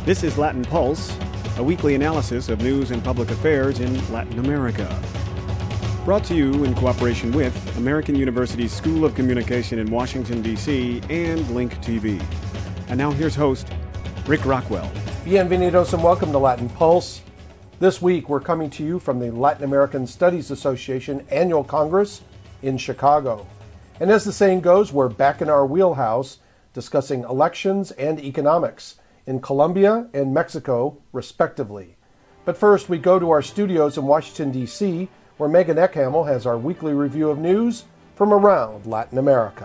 This is Latin Pulse, a weekly analysis of news and public affairs in Latin America. Brought to you in cooperation with American University's School of Communication in Washington, D.C. and Link TV. And now here's host, Rick Rockwell. Bienvenidos and welcome to Latin Pulse. This week we're coming to you from the Latin American Studies Association Annual Congress in Chicago. And as the saying goes, we're back in our wheelhouse discussing elections and economics in Colombia and Mexico, respectively. But first, we go to our studios in Washington, D.C., where Megan Eckhamel has our weekly review of news from around Latin America.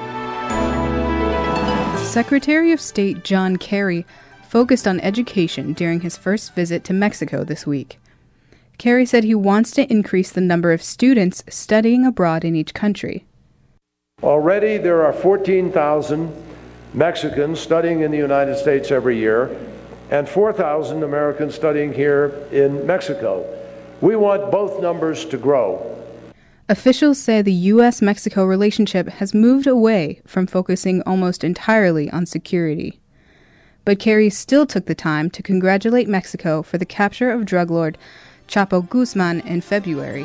Secretary of State John Kerry focused on education during his first visit to Mexico this week. Kerry said he wants to increase the number of students studying abroad in each country. Already there are 14,000 Mexicans studying in the United States every year, and 4,000 Americans studying here in Mexico. We want both numbers to grow. Officials say the U.S.-Mexico relationship has moved away from focusing almost entirely on security. But Kerry still took the time to congratulate Mexico for the capture of drug lord Chapo Guzman in February.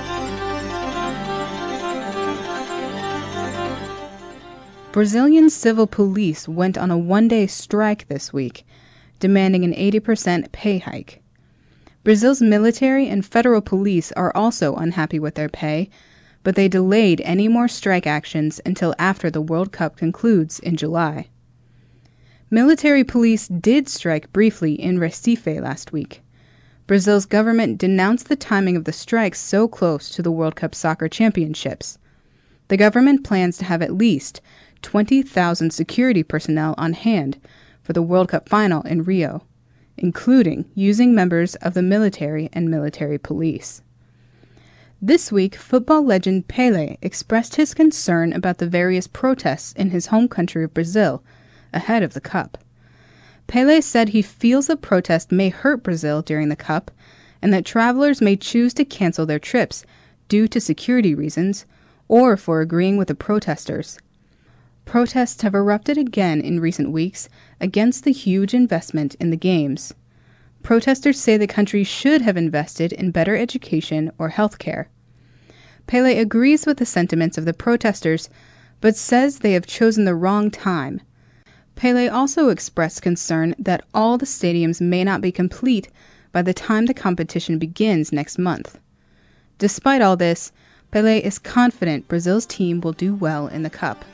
Brazilian civil police went on a one-day strike this week, demanding an 80% pay hike. Brazil's military and federal police are also unhappy with their pay, but they delayed any more strike actions until after the World Cup concludes in July. Military police did strike briefly in Recife last week. Brazil's government denounced the timing of the strikes so close to the World Cup soccer championships. The government plans to have at least 20,000 security personnel on hand for the World Cup final in Rio, including using members of the military and military police. This week, football legend Pelé expressed his concern about the various protests in his home country of Brazil ahead of the Cup. Pelé said he feels the protest may hurt Brazil during the Cup and that travelers may choose to cancel their trips due to security reasons or for agreeing with the protesters. Protests have erupted again in recent weeks against the huge investment in the Games. Protesters say the country should have invested in better education or health care. Pelé agrees with the sentiments of the protesters, but says they have chosen the wrong time. Pelé also expressed concern that all the stadiums may not be complete by the time the competition begins next month. Despite all this, Pelé is confident Brazil's team will do well in the Cup.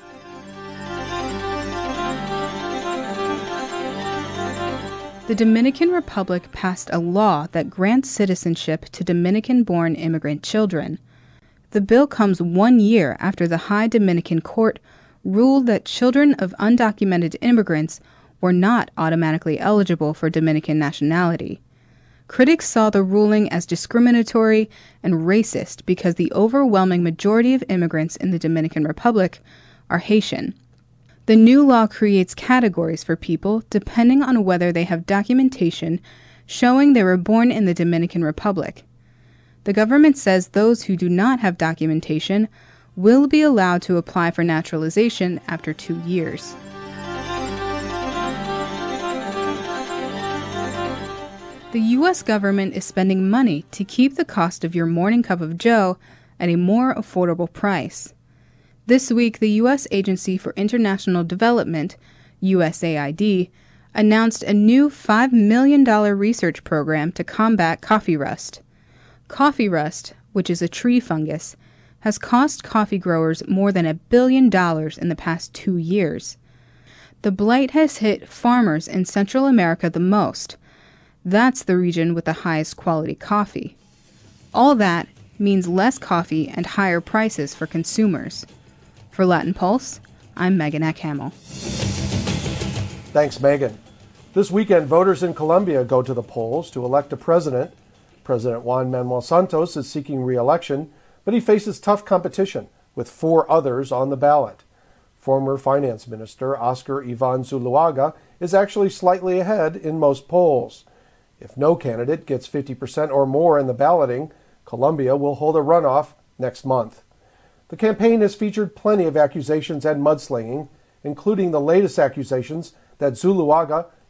The Dominican Republic passed a law that grants citizenship to Dominican-born immigrant children. The bill comes 1 year after the High Dominican Court ruled that children of undocumented immigrants were not automatically eligible for Dominican nationality. Critics saw the ruling as discriminatory and racist because the overwhelming majority of immigrants in the Dominican Republic are Haitian. The new law creates categories for people depending on whether they have documentation showing they were born in the Dominican Republic. The government says those who do not have documentation will be allowed to apply for naturalization after 2 years. The U.S. government is spending money to keep the cost of your morning cup of joe at a more affordable price. This week, the U.S. Agency for International Development, USAID, announced a new $5 million research program to combat coffee rust. Coffee rust, which is a tree fungus, has cost coffee growers more than $1 billion in the past 2 years. The blight has hit farmers in Central America the most. That's the region with the highest quality coffee. All that means less coffee and higher prices for consumers. For Latin Pulse, I'm Megan Eckhamel. Thanks, Megan. This weekend, voters in Colombia go to the polls to elect a president. President Juan Manuel Santos is seeking re-election, but he faces tough competition with 4 others on the ballot. Former Finance Minister Oscar Iván Zuluaga is actually slightly ahead in most polls. If no candidate gets 50% or more in the balloting, Colombia will hold a runoff next month. The campaign has featured plenty of accusations and mudslinging, including the latest accusations that Zuluaga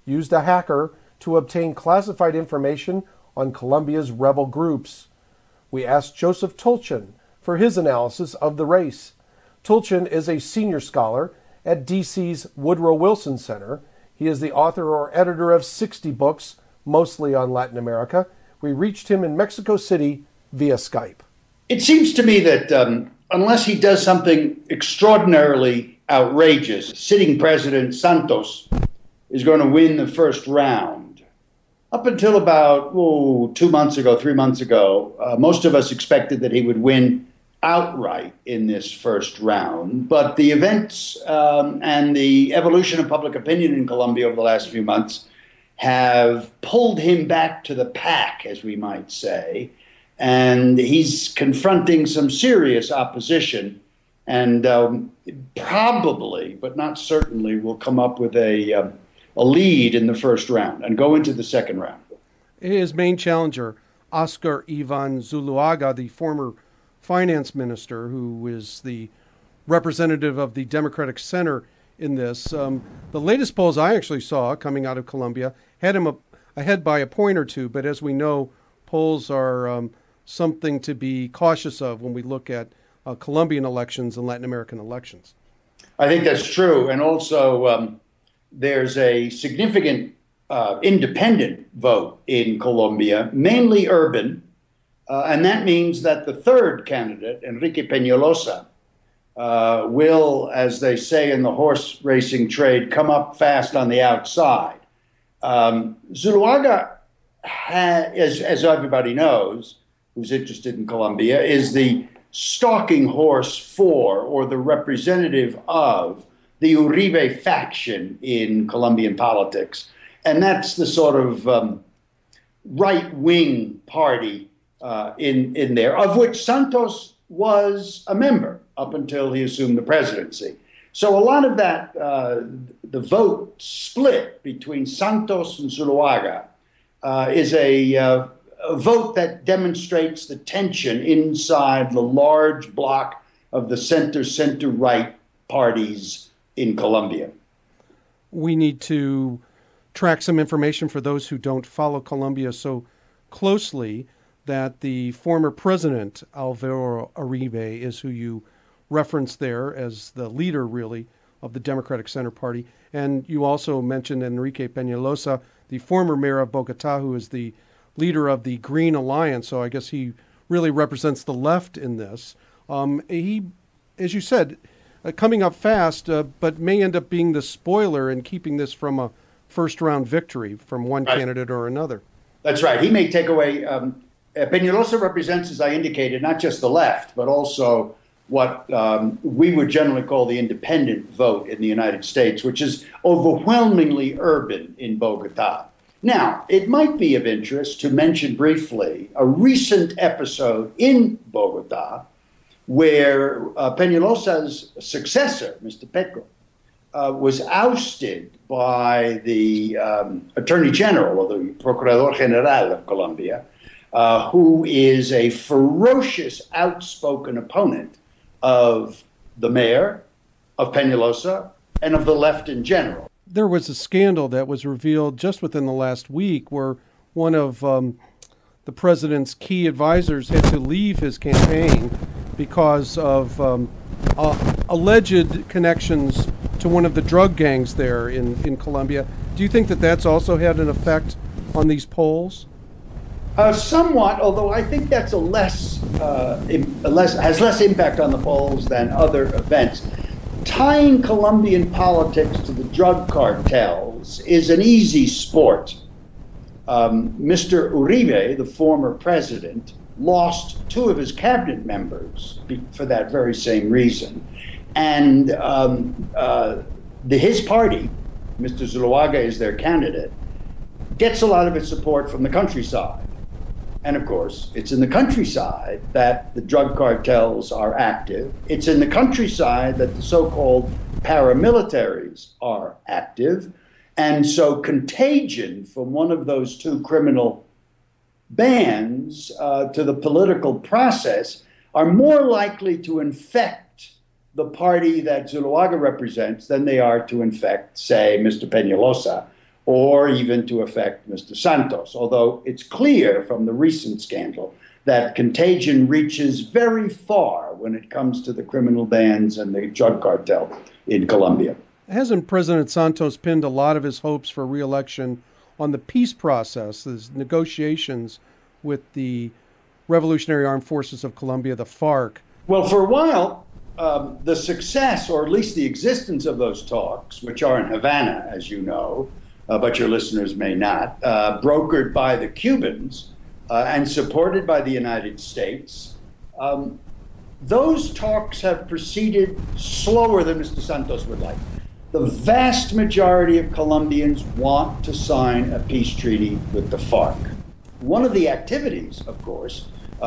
used a hacker to obtain classified information on Colombia's rebel groups. We asked Joseph Tulchin for his analysis of the race. Tulchin is a senior scholar at DC's Woodrow Wilson Center. He is the author or editor of 60 books, mostly on Latin America. We reached him in Mexico City via Skype. It seems to me that unless he does something extraordinarily outrageous, sitting President Santos is going to win the first round. Up until about 3 months ago, most of us expected that he would win outright in this first round. But the events and the evolution of public opinion in Colombia over the last few months have pulled him back to the pack, as we might say. And he's confronting some serious opposition and probably, but not certainly, will come up with a lead in the first round and go into the second round. His main challenger, Oscar Ivan Zuluaga, the former finance minister, who is the representative of the Democratic Center in this. The latest polls I actually saw coming out of Colombia had him ahead by a point or two, but as we know, polls are something to be cautious of when we look at Colombian elections and Latin American elections. I think that's true. And also there's a significant independent vote in Colombia, mainly urban. And that means that the third candidate, Enrique Peñalosa, will, as they say in the horse racing trade, come up fast on the outside. Zuluaga, as everybody knows, who's interested in Colombia, is the stalking horse for, or the representative of, the Uribe faction in Colombian politics. And that's the sort of right-wing party in there, of which Santos was a member up until he assumed the presidency. So a lot of that, the vote split between Santos and Zuluaga is a vote that demonstrates the tension inside the large bloc of the center-right parties in Colombia. We need to track some information for those who don't follow Colombia so closely that the former president, Alvaro Uribe, is who you referenced there as the leader, really, of the Democratic Center Party. And you also mentioned Enrique Peñalosa, the former mayor of Bogota, who is the leader of the Green Alliance. So I guess he really represents the left in this. He, as you said, coming up fast, but may end up being the spoiler and keeping this from a first-round victory from one candidate or another. That's right. He may take away... Peñalosa represents, as I indicated, not just the left, but also what we would generally call the independent vote in the United States, which is overwhelmingly urban in Bogota. Now, it might be of interest to mention briefly a recent episode in Bogota where Peñalosa's successor, Mr. Petro, was ousted by the Attorney General, or the Procurador General of Colombia, who is a ferocious, outspoken opponent of the mayor, of Peñalosa, and of the left in general. There was a scandal that was revealed just within the last week where one of the president's key advisors had to leave his campaign because of alleged connections to one of the drug gangs there in Colombia. Do you think that that's also had an effect on these polls? Somewhat, although I think that's has less impact on the polls than other events. Tying Colombian politics to the drug cartels is an easy sport. Mr. Uribe, the former president, lost 2 of his cabinet members for that very same reason. And his party, Mr. Zuluaga is their candidate, gets a lot of its support from the countryside. And of course, it's in the countryside that the drug cartels are active. It's in the countryside that the so-called paramilitaries are active. And so contagion from one of those 2 criminal bands to the political process are more likely to infect the party that Zuluaga represents than they are to infect, say, Mr. Peñalosa or even to affect Mr. Santos, although it's clear from the recent scandal that contagion reaches very far when it comes to the criminal bands and the drug cartel in Colombia. Hasn't President Santos pinned a lot of his hopes for re-election on the peace process, his negotiations with the Revolutionary Armed Forces of Colombia, the FARC? Well, for a while, the success, or at least the existence of those talks, which are in Havana, as you know, but your listeners may not, brokered by the Cubans and supported by the United States, those talks have proceeded slower than Mr. Santos would like. The vast majority of Colombians want to sign a peace treaty with the FARC. One of the activities, of course,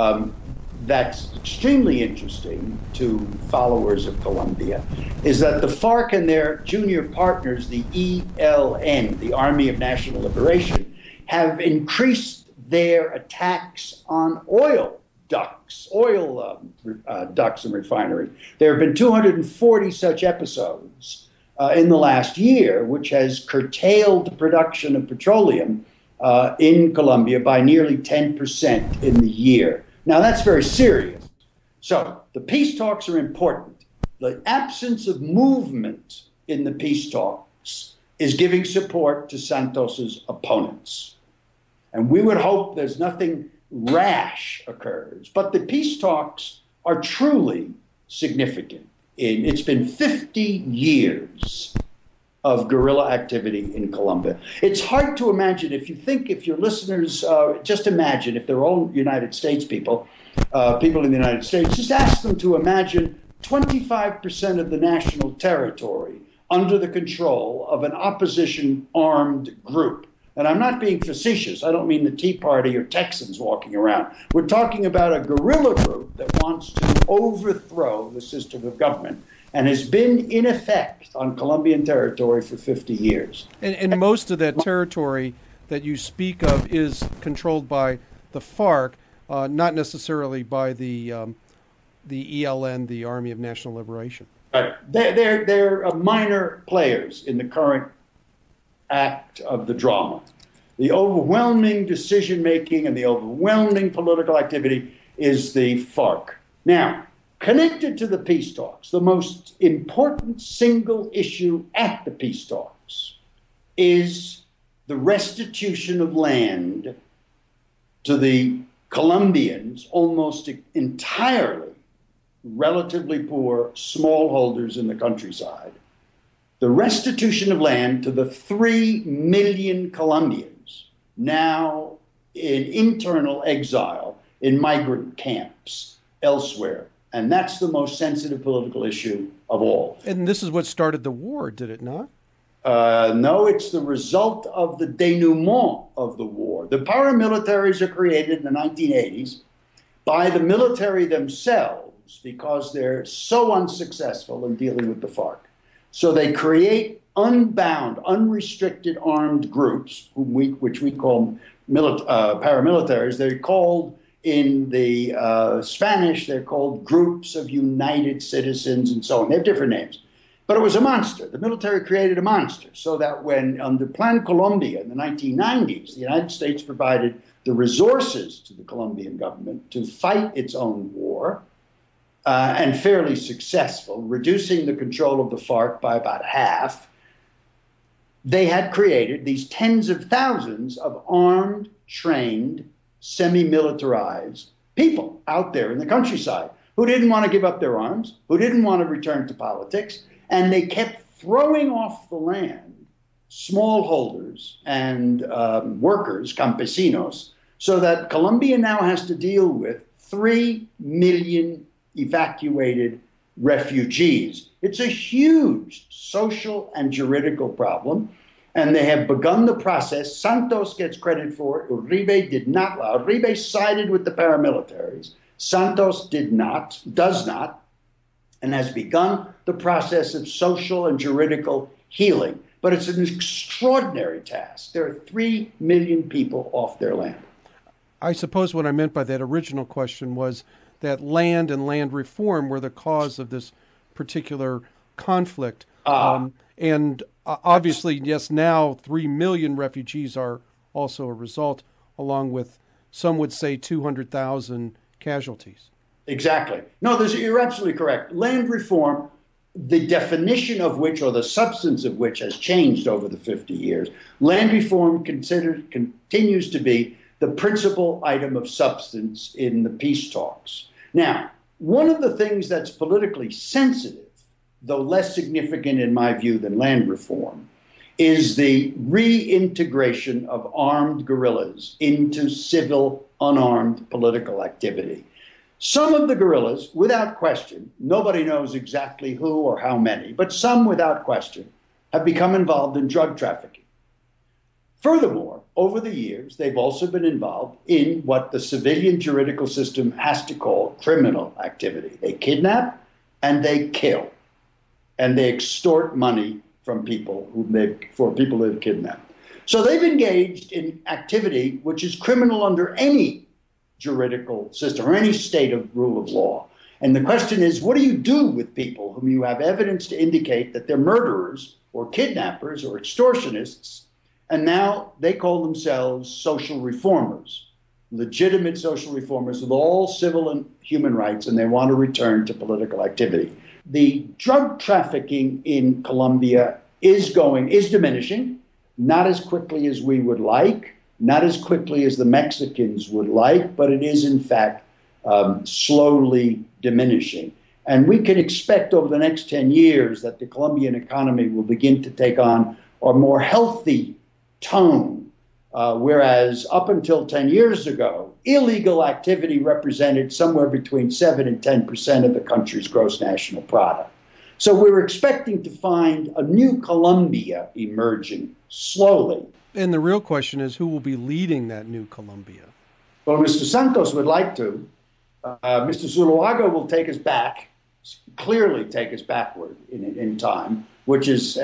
that's extremely interesting to followers of Colombia is that the FARC and their junior partners, the ELN, the Army of National Liberation, have increased their attacks on oil ducts and refineries. There have been 240 such episodes in the last year, which has curtailed the production of petroleum in Colombia by nearly 10% in the year. Now, that's very serious. So the peace talks are important. The absence of movement in the peace talks is giving support to Santos's opponents. And we would hope there's nothing rash occurs. But the peace talks are truly significant. It's been 50 years of guerrilla activity in Colombia. It's hard to imagine, if your listeners, just imagine if they're all United States people in the United States, just ask them to imagine 25% of the national territory under the control of an opposition armed group. And I'm not being facetious. I don't mean the Tea Party or Texans walking around. We're talking about a guerrilla group that wants to overthrow the system of government and has been in effect on Colombian territory for 50 years. And most of that territory that you speak of is controlled by the FARC, not necessarily by the ELN, the Army of National Liberation. Right. They're minor players in the current act of the drama. The overwhelming decision-making and the overwhelming political activity is the FARC. Now, connected to the peace talks, the most important single issue at the peace talks is the restitution of land to the Colombians, almost entirely relatively poor smallholders in the countryside. The restitution of land to the 3 million Colombians now in internal exile in migrant camps elsewhere. And that's the most sensitive political issue of all. And this is what started the war, did it not? No, it's the result of the denouement of the war. The paramilitaries are created in the 1980s by the military themselves because they're so unsuccessful in dealing with the FARC. So they create unbound, unrestricted armed groups, which we call paramilitaries. They're called in the Spanish, they're called groups of united citizens and so on. They have different names. But it was a monster. The military created a monster so that when under Plan Colombia in the 1990s, the United States provided the resources to the Colombian government to fight its own war, and fairly successful, reducing the control of the FARC by about half. They had created these tens of thousands of armed, trained, semi-militarized people out there in the countryside who didn't want to give up their arms, who didn't want to return to politics, and they kept throwing off the land smallholders and workers, campesinos, so that Colombia now has to deal with 3 million evacuated refugees. It's a huge social and juridical problem, and they have begun the process. Santos gets credit for it. Uribe did not. Uribe sided with the paramilitaries. Santos does not, and has begun the process of social and juridical healing. But it's an extraordinary task. There are 3 million people off their land. I suppose what I meant by that original question was that land and land reform were the cause of this particular conflict. And obviously, yes, now 3 million refugees are also a result, along with, some would say, 200,000 casualties. Exactly. No, you're absolutely correct. Land reform, the definition of which, or the substance of which, has changed over the 50 years. Land reform continues to be the principal item of substance in the peace talks. Now, one of the things that's politically sensitive, though less significant in my view than land reform, is the reintegration of armed guerrillas into civil, unarmed political activity. Some of the guerrillas, without question, nobody knows exactly who or how many, but some, without question, have become involved in drug trafficking. Furthermore, over the years, they've also been involved in what the civilian juridical system has to call criminal activity. They kidnap and they kill, and they extort money from people for people they've kidnapped. So they've engaged in activity which is criminal under any juridical system or any state of rule of law. And the question is, what do you do with people whom you have evidence to indicate that they're murderers or kidnappers or extortionists, and now they call themselves social reformers, legitimate social reformers with all civil and human rights, and they want to return to political activity. The drug trafficking in Colombia is diminishing, not as quickly as we would like, not as quickly as the Mexicans would like, but it is in fact slowly diminishing. And we can expect over the next 10 years that the Colombian economy will begin to take on a more healthy tone, whereas up until 10 years ago, illegal activity represented somewhere between 7 and 10% of the country's gross national product. So we're expecting to find a new Colombia emerging slowly. And the real question is, who will be leading that new Colombia? Well, Mr. Santos would like to. Mr. Zuluaga will take us back, clearly take us backward in time, which is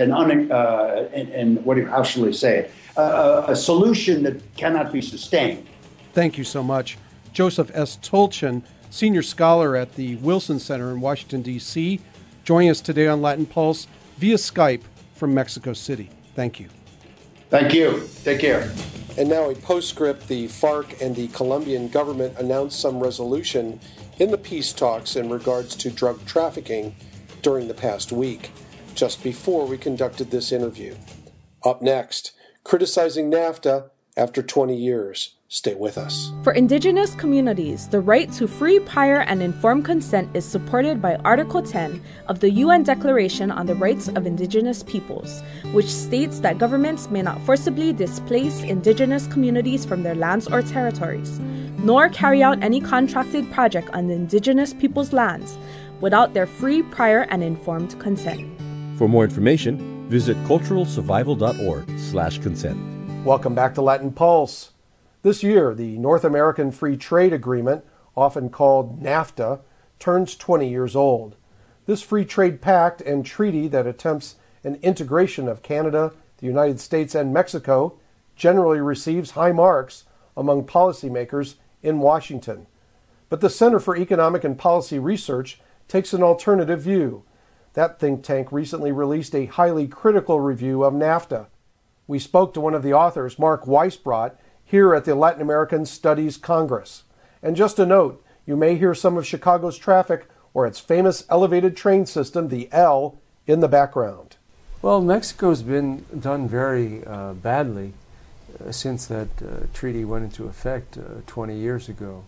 how shall we say it, a solution that cannot be sustained. Thank you so much. Joseph S. Tolchin, senior scholar at the Wilson Center in Washington, D.C., joining us today on Latin Pulse via Skype from Mexico City. Thank you. Thank you. Take care. And now a postscript. The FARC and the Colombian government announced some resolution in the peace talks in regards to drug trafficking during the past week, just before we conducted this interview. Up next, criticizing NAFTA after 20 years. Stay with us. For Indigenous communities, the right to free, prior, and informed consent is supported by Article 10 of the UN Declaration on the Rights of Indigenous Peoples, which states that governments may not forcibly displace Indigenous communities from their lands or territories, nor carry out any contracted project on the Indigenous peoples' lands without their free, prior, and informed consent. For more information, visit culturalsurvival.org/consent. Welcome back to Latin Pulse. This year, the North American Free Trade Agreement, often called NAFTA, turns 20 years old. This free trade pact and treaty that attempts an integration of Canada, the United States, and Mexico generally receives high marks among policymakers in Washington. But the Center for Economic and Policy Research takes an alternative view. That think tank recently released a highly critical review of NAFTA. We spoke to one of the authors, Mark Weisbrot, here at the Latin American Studies Congress. And just a note, you may hear some of Chicago's traffic or its famous elevated train system, the L, in the background. Well, Mexico's been done very badly since that treaty went into effect 20 years ago.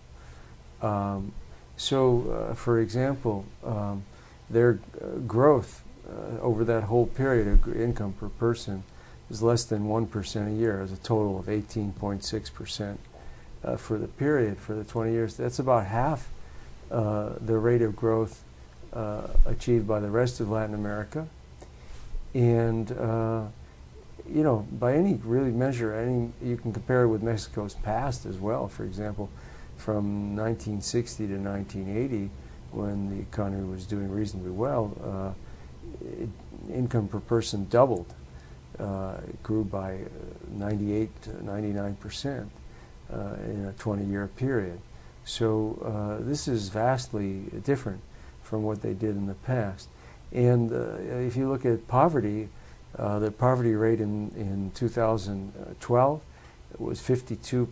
For example, their growth over that whole period of income per person is less than 1% a year, as a total of 18.6% for the period, for the 20 years. That's about half the rate of growth achieved by the rest of Latin America. And, by any really measure, you can compare it with Mexico's past as well. For example, from 1960 to 1980, when the economy was doing reasonably well, income per person doubled. It grew by 98 to 99% in a 20-year period. So this is vastly different from what they did in the past. And if you look at poverty, The poverty rate in 2012 was 52%,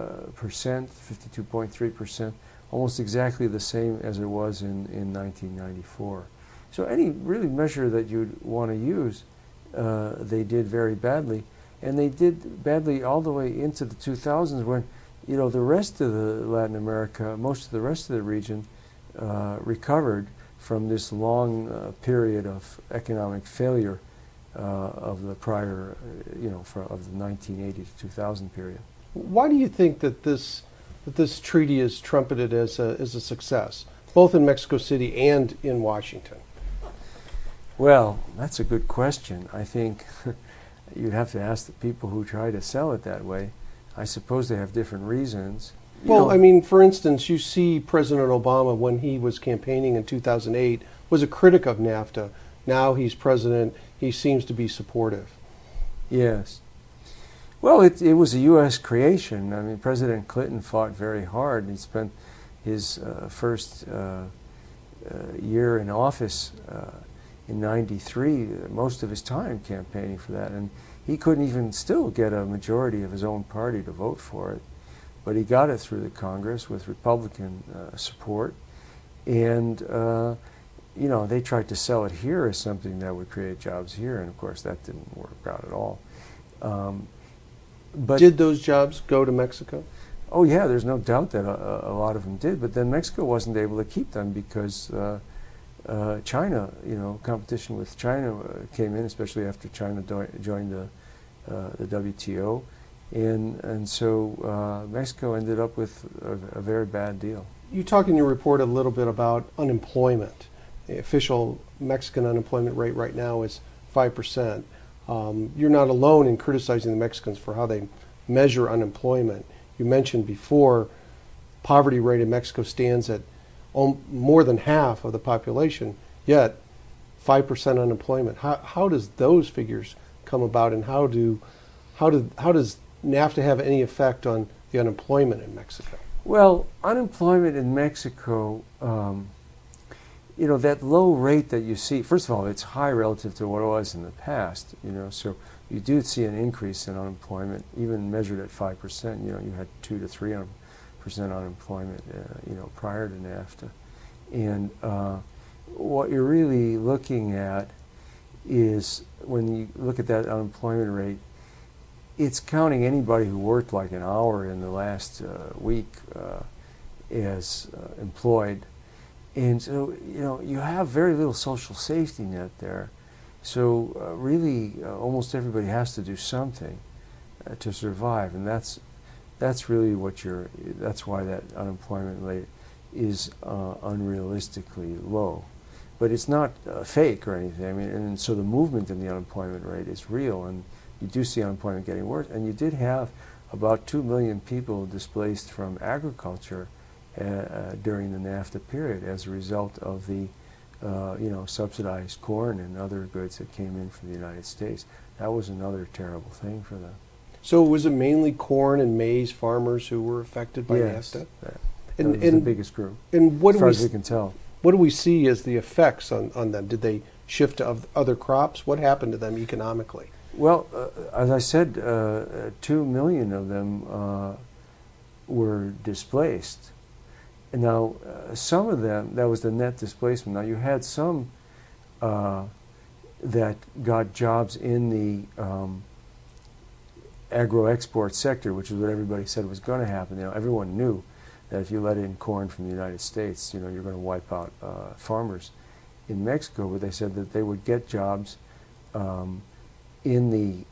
52.3%, almost exactly the same as it was in 1994. So any really measure that you'd want to use, they did very badly. And they did badly all the way into the 2000s when, the rest of Latin America, most of the rest of the region recovered from this long period of economic failure of the prior, of the 1980 to 2000 period. Why do you think that this treaty is trumpeted as a success, both in Mexico City and in Washington? Well, that's a good question. I think you'd have to ask the people who try to sell it that way. I suppose they have different reasons. Well, I mean, for instance, you see President Obama, when he was campaigning in 2008, was a critic of NAFTA. Now he's president, he seems to be supportive. Yes. Well, it was a U.S. creation. I mean, President Clinton fought very hard. He spent his first year in office in '93, most of his time campaigning for that. And he couldn't even still get a majority of his own party to vote for it. But he got it through the Congress with Republican support. And, they tried to sell it here as something that would create jobs here. And, of course, that didn't work out at all. But did those jobs go to Mexico? Oh, yeah, there's no doubt that a lot of them did. But then Mexico wasn't able to keep them because China, competition with China came in, especially after China joined the WTO. And so Mexico ended up with a very bad deal. You talk in your report a little bit about unemployment. The official Mexican unemployment rate right now is 5%. You're not alone in criticizing the Mexicans for how they measure unemployment. You mentioned before, poverty rate in Mexico stands at more than half of the population, yet 5% unemployment. How does those figures come about, and how does NAFTA have any effect on the unemployment in Mexico? Well, unemployment in Mexico, that low rate that you see, first of all, it's high relative to what it was in the past, so you do see an increase in unemployment, even measured at 5%. You had 2 to 3% unemployment, prior to NAFTA. And what you're really looking at is, when you look at that unemployment rate, it's counting anybody who worked like an hour in the last week as employed. And so, you have very little social safety net there. So really, almost everybody has to do something to survive. And that's really that's why that unemployment rate is unrealistically low. But it's not fake or anything. I mean, and so the movement in the unemployment rate is real, and you do see unemployment getting worse. And you did have about 2 million people displaced from agriculture during the NAFTA period as a result of the subsidized corn and other goods that came in from the United States. That was another terrible thing for them. So was it mainly corn and maize farmers who were affected by NAFTA? That was the biggest group, and as far as we can tell. What do we see as the effects on them? Did they shift to other crops? What happened to them economically? Well, as I said, 2 million of them were displaced. And now, some of them, that was the net displacement. Now, you had some that got jobs in the agro-export sector, which is what everybody said was going to happen. Everyone knew that if you let in corn from the United States, you're going to wipe out farmers in Mexico. But they said that they would get jobs in the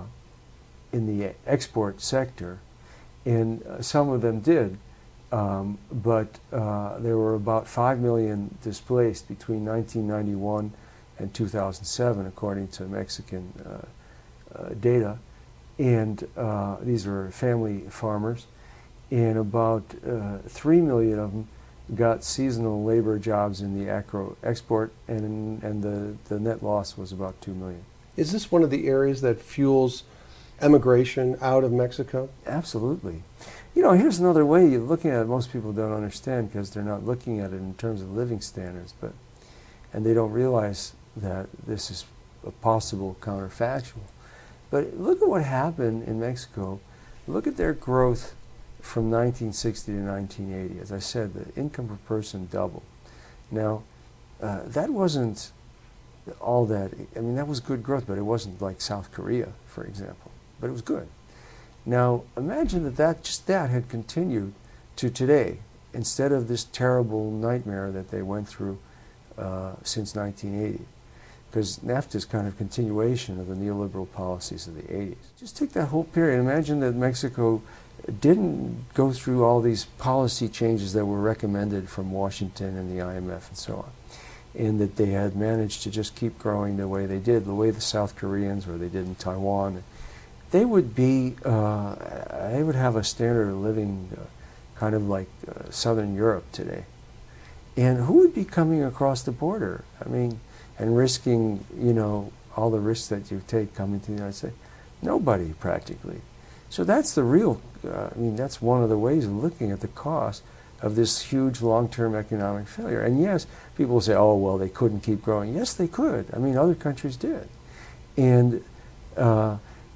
export sector, and some of them did. But there were about 5 million displaced between 1991 and 2007, according to Mexican data. And these were family farmers. And about 3 million of them got seasonal labor jobs in the agro-export, and the net loss was about 2 million. Is this one of the areas that fuels emigration out of Mexico? Absolutely. Here's another way you're looking at it. Most people don't understand because they're not looking at it in terms of living standards, and they don't realize that this is a possible counterfactual. But look at what happened in Mexico. Look at their growth from 1960 to 1980. As I said, the income per person doubled. Now, that wasn't all that, I mean, that was good growth, but it wasn't like South Korea, for example. But it was good. Now, imagine that just that had continued to today, instead of this terrible nightmare that they went through since 1980. Because NAFTA is kind of continuation of the neoliberal policies of the 80s. Just take that whole period. Imagine that Mexico didn't go through all these policy changes that were recommended from Washington and the IMF and so on, and that they had managed to just keep growing the way they did, the way the South Koreans or they did in Taiwan. They would be, they would have a standard of living kind of like Southern Europe today. And who would be coming across the border? I mean, and risking, you know, all the risks that you take coming to the United States? Nobody, practically. So that's the real, I mean, that's one of the ways of looking at the cost of this huge long-term economic failure. And yes, people will say, oh, well, they couldn't keep growing. Yes, they could. I mean, other countries did. And that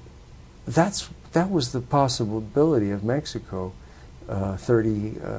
was the possibility of Mexico 30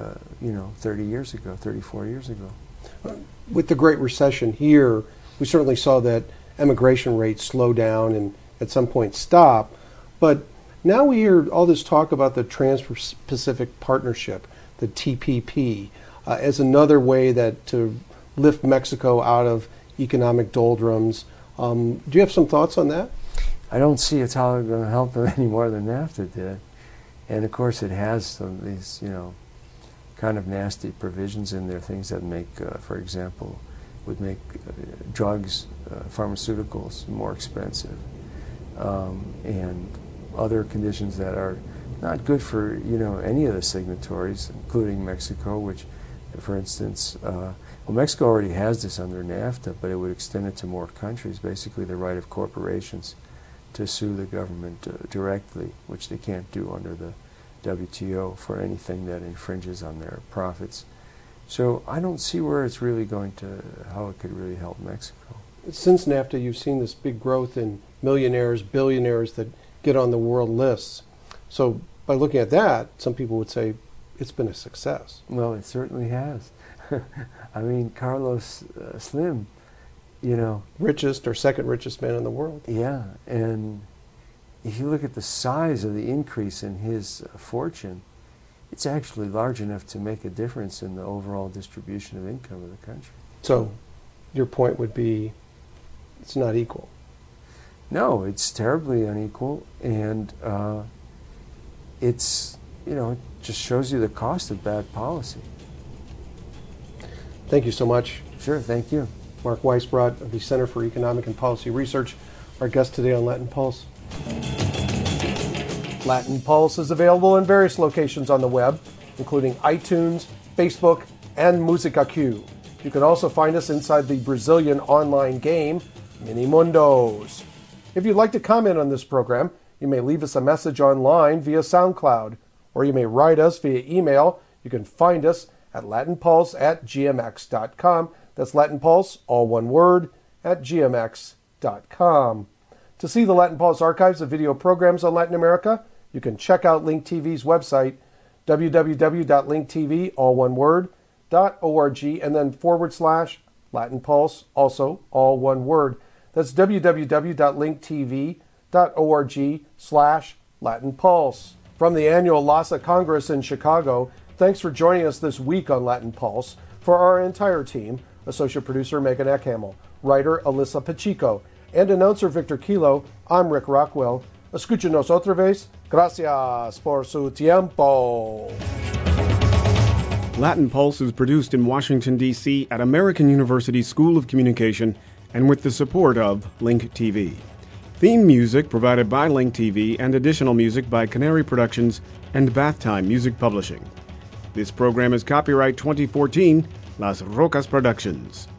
years ago, 34 years ago. With the Great Recession here, we certainly saw that emigration rates slow down and at some point stop. But now we hear all this talk about the Trans-Pacific Partnership, the TPP, as another way to lift Mexico out of economic doldrums. Do you have some thoughts on that? I don't see it's how it's going to help them any more than NAFTA did. And of course it has some of these, you know, kind of nasty provisions in there, things that make, for example, would make drugs, pharmaceuticals more expensive, and other conditions that are not good for, you know, any of the signatories, including Mexico, which, for instance, well, Mexico already has this under NAFTA, but it would extend it to more countries, basically the right of corporations to sue the government directly, which they can't do under the WTO for anything that infringes on their profits. So I don't see where it's really going to, how it could really help Mexico. Since NAFTA, you've seen this big growth in millionaires, billionaires that get on the world lists. So by looking at that, some people would say it's been a success. Well, it certainly has. I mean, Carlos Slim, you know. Richest or second richest man in the world. Yeah, and if you look at the size of the increase in his fortune, it's actually large enough to make a difference in the overall distribution of income of the country. So your point would be it's not equal. No, it's terribly unequal, and it's, you know, it just shows you the cost of bad policy. Thank you so much. Sure, thank you. Mark Weisbrot of the Center for Economic and Policy Research, our guest today on Latin Pulse. Latin Pulse is available in various locations on the web, including iTunes, Facebook, and Musica.Q. You can also find us inside the Brazilian online game, Minimundos. If you'd like to comment on this program, you may leave us a message online via SoundCloud, or you may write us via email. You can find us at latinpulse@gmx.com. That's Latin Pulse, all one word, @gmx.com. To see the Latin Pulse archives of video programs on Latin America, you can check out Link TV's website, www.linktv, all one word, .org, and then /Latin Pulse, also all one word. That's www.linktv.org/Latin Pulse. From the annual LASA Congress in Chicago, thanks for joining us this week on Latin Pulse. For our entire team, Associate Producer Megan Eckhamel, writer Alyssa Pacheco, and announcer Victor Kilo, I'm Rick Rockwell. Escúchenos otra vez. Gracias por su tiempo. Latin Pulse is produced in Washington, D.C. at American University School of Communication and with the support of Link TV. Theme music provided by Link TV and additional music by Canary Productions and Bath Time Music Publishing. This program is copyright 2014, Las Rocas Productions.